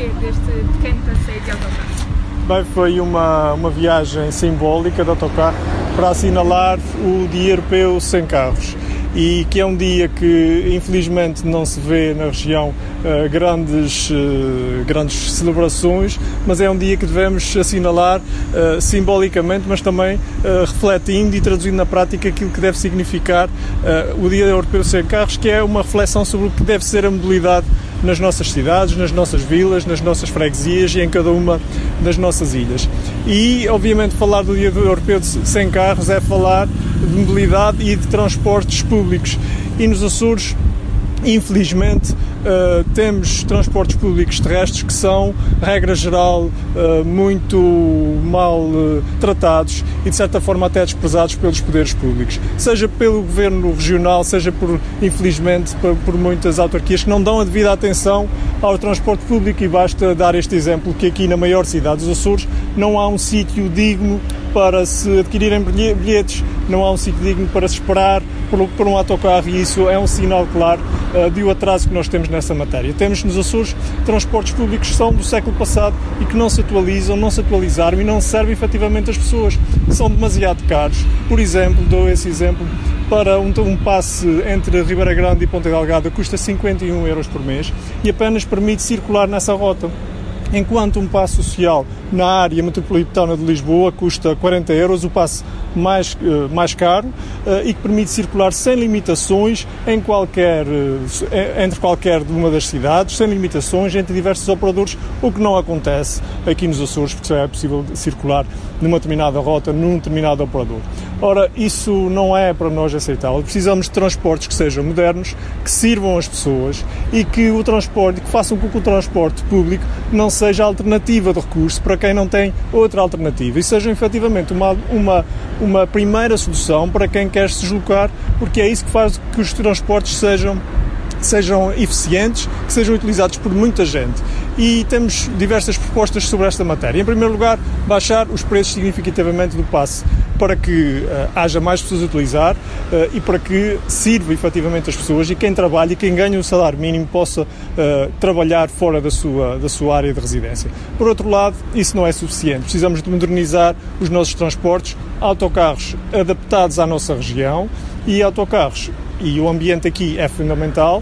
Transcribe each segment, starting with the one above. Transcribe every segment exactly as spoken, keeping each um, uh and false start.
porquê deste pequeno passeio de autocarro? Bem, foi uma, uma viagem simbólica de autocarro para assinalar o Dia Europeu Sem Carros, e que é um dia que infelizmente não se vê na região uh, grandes, uh, grandes celebrações, mas é um dia que devemos assinalar uh, simbolicamente, mas também uh, refletindo e traduzindo na prática aquilo que deve significar uh, o Dia Europeu Sem Carros, que é uma reflexão sobre o que deve ser a mobilidade nas nossas cidades, nas nossas vilas, nas nossas freguesias e em cada uma das nossas ilhas. E, obviamente, falar do Dia Europeu Sem Carros é falar de mobilidade e de transportes públicos. E nos Açores, infelizmente, uh, temos transportes públicos terrestres que são, regra geral, uh, muito mal uh, tratados e, de certa forma, até desprezados pelos poderes públicos. Seja pelo governo regional, seja, por, infelizmente, por, por muitas autarquias que não dão a devida atenção ao transporte público. E basta dar este exemplo, que aqui na maior cidade dos Açores não há um sítio digno para se adquirirem bilhetes, não há um sítio digno para se esperar por, por um autocarro, e isso é um sinal claro uh, de o atraso que nós temos nessa matéria. Temos nos Açores transportes públicos que são do século passado e que não se atualizam, não se atualizaram e não servem efetivamente às pessoas. São demasiado caros. Por exemplo, dou esse exemplo, para um, um passe entre Ribeira Grande e Ponta Delgada custa cinquenta e um euros por mês e apenas permite circular nessa rota. Enquanto um passe social na área metropolitana de Lisboa custa quarenta euros, o passe mais, mais caro, e que permite circular sem limitações em qualquer, entre qualquer uma das cidades, sem limitações entre diversos operadores, o que não acontece aqui nos Açores, porque só é possível circular numa determinada rota, num determinado operador. Ora, isso não é para nós aceitável. Precisamos de transportes que sejam modernos, que sirvam às pessoas e que o transporte, que façam com que o transporte público não seja alternativa de recurso para quem não tem outra alternativa, e seja efetivamente uma, uma, uma primeira solução para quem quer se deslocar, porque é isso que faz que os transportes sejam sejam eficientes, que sejam utilizados por muita gente. E temos diversas propostas sobre esta matéria. Em primeiro lugar, baixar os preços significativamente do passe, para que uh, haja mais pessoas a utilizar uh, e para que sirva efetivamente as pessoas, e quem trabalha e quem ganha o salário mínimo possa uh, trabalhar fora da sua, da sua área de residência. Por outro lado, isso não é suficiente. Precisamos de modernizar os nossos transportes, autocarros adaptados à nossa região e autocarros. E o ambiente aqui é fundamental.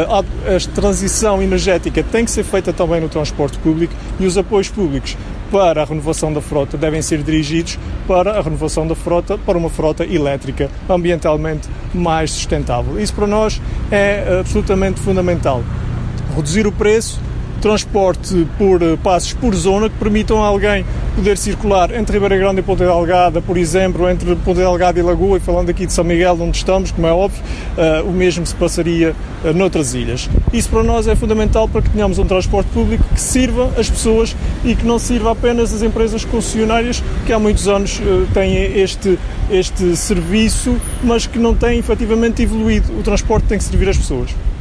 A transição energética tem que ser feita também no transporte público, e os apoios públicos para a renovação da frota devem ser dirigidos para a renovação da frota, para uma frota elétrica ambientalmente mais sustentável. Isso para nós é absolutamente fundamental. Reduzir o preço, transporte por passos por zona, que permitam a alguém poder circular entre Ribeira Grande e Ponta Delgada, por exemplo, entre Ponta Delgada e Lagoa, e falando aqui de São Miguel, onde estamos, como é óbvio, uh, o mesmo se passaria uh, noutras ilhas. Isso para nós é fundamental para que tenhamos um transporte público que sirva as pessoas e que não sirva apenas as empresas concessionárias, que há muitos anos uh, têm este, este serviço, mas que não têm efetivamente evoluído. O transporte tem que servir as pessoas.